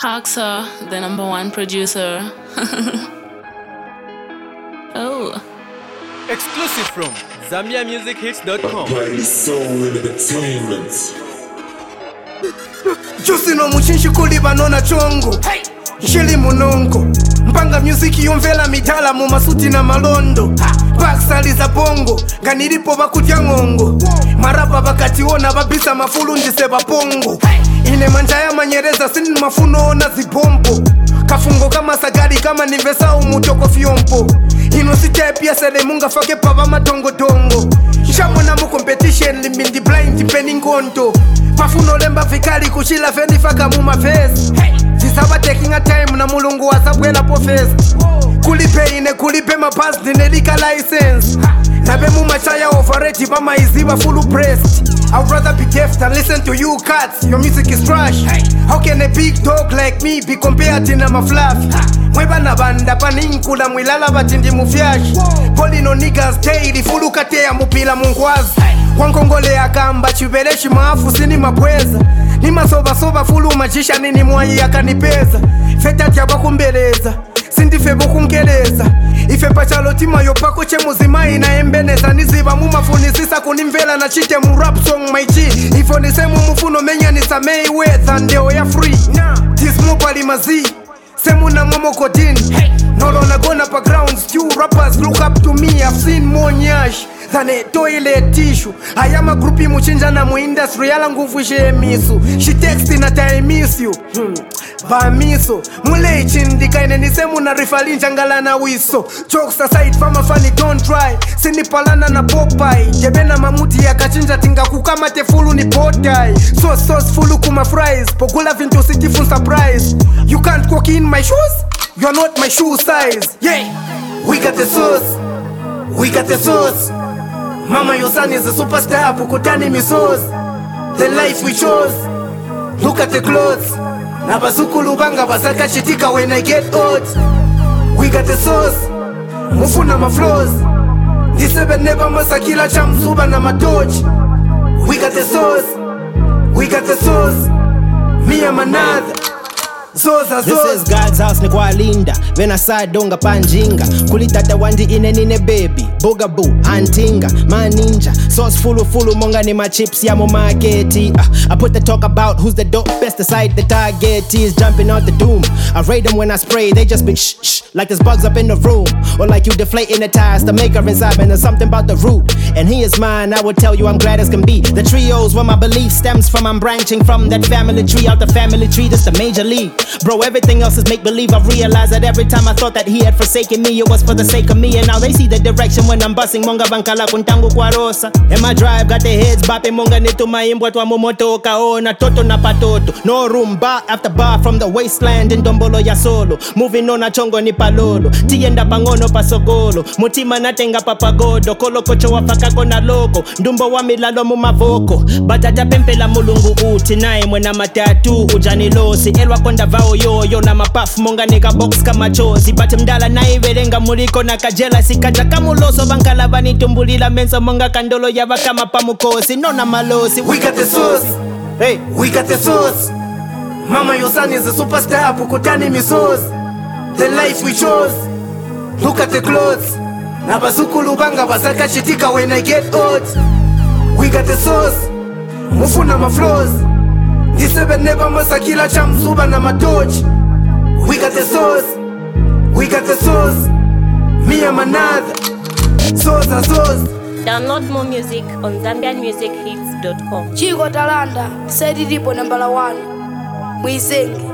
Haxa, the number one producer. Oh. Exclusive from ZambiaMusicHits.com. Play soul entertainment. Jusi no muchinshi kuliba nona chongo Nshili munongo Mpanga music yomvela midala mu masuti na malondo Baksali za bongo Ganilipo bakutya ngongo Marapa bakationa babisa mafulu ndise bapongo Ine manjaya manyereza sini mafuno na zibombo Kafungo kama sagari kama nivesa umutoko fiompo Ino sitepia sele munga fake pava matongo dongo Shamona mu competition limbindi blind peningondo Pafuno lemba fikali kushila fendi faka mu mavesi Zisaba taking a time na mulungu wasabwela po fest Kulipe ine kulipe mapas dinelika license Nabe mu machaya overrate pa maiziba full pressed I'd rather be deaf than listen to you cats. Your music is trash. How can a big dog like me be compared to my fluff? Mweba na banda paninkula mwilala batindi mufyash Polino niggas daily fulu katea mupila mungwazi Wankongole akamba chubeleshi maafu sini mabweza Nima soba fulu majisha nini mwayi yakanipeza Feta tiaba kumbeleza Sindife bokungeleza Ife pachalotima yopako che muzima ina embeneza Niziba mumafunisisa kunimvela na chite mu rap song my G Ifo nisemu mufuno menya nisamei wetha ndeo ya free Tismu palimazi Semu na momo kodin Nolo na gona pa grounds Few rappers look up to me I've seen more nyash than a toilet tissue I am a groupie muchinja na mu industry Yala nguvu she emisu She texting at I miss you Vamiso Mule chindika ine nisemu na rifalinja ngala na wiso Jokes aside fama funny don't try Sini palana na Popeye Jebena mamuti ya kachinja tinga kukama tefulu ni potai Sauce fulu kuma fries Pogula vinto city full surprise You can't cook in my shoes You're not my shoe size Yeah We got the sauce We got the sauce Mama your son is a superstar Pukutani misos The life we chose Look at the clothes Nabazukulu banga basaka chitika when I get old We got the sauce Mufuna ma flows Disebe neba masakila chamsuba na matochi We got the sauce We got the sauce Me and manada This is God's house ni kwa linda Vena saa donga panjinga Kulitata wandi ine nine baby Bugaboo, antinga, man ninja Sauce fulu monga ni ma chips ya mo marketi I put the talk about who's the dope best aside the target is jumping out the doom I rate them when I spray, they just been shh like there's bugs up in the room Or like you deflating the tires, the maker inside man, there's something about the root And he is mine, I would tell you I'm glad as can be The trios where my belief stems from I'm branching from that family tree Out the family tree, this the major league Bro, everything else is make-believe I've realized that every time I thought that he had forsaken me It was for the sake of me And now they see the direction when I'm busting Monga bankala kuntangu kwa rosa And my drive got their heads bopping Monga nitu maimbwa twa mumoto kaona Toto na patoto No room, bar after bar From the wasteland in Dombolo ya solo Moving on na chongo ni palolo Tienda pangono pasogolo Mutima natenga papagodo Kolo kocho wafakako na loko Ndumbo wa milalo mumavoko Batata pempela mulungu uti Nae mwena matatu ujani losi Elwa konda vao yo na mapafu monga neka box kama chozi Bati mdala na iwerenga muliko na kajela Sikaja kamuloso bankala bani tumbulila Menso monga kandolo yava kama pamukosi Nona malosi We got the sauce Hey We got the sauce Mama your son is a superstar Pukutani misos The life we chose Look at the clothes Nabazukulu banga basaka chitika when I get old We got the sauce Mufuna ma flows Disebe neba masakila chamsuba na matochi We got the sauce We got the sauce Me and manada Sauce Download more music on ZambianMusicHits.com. Chico Talanda, said it number 1. Mwizenge.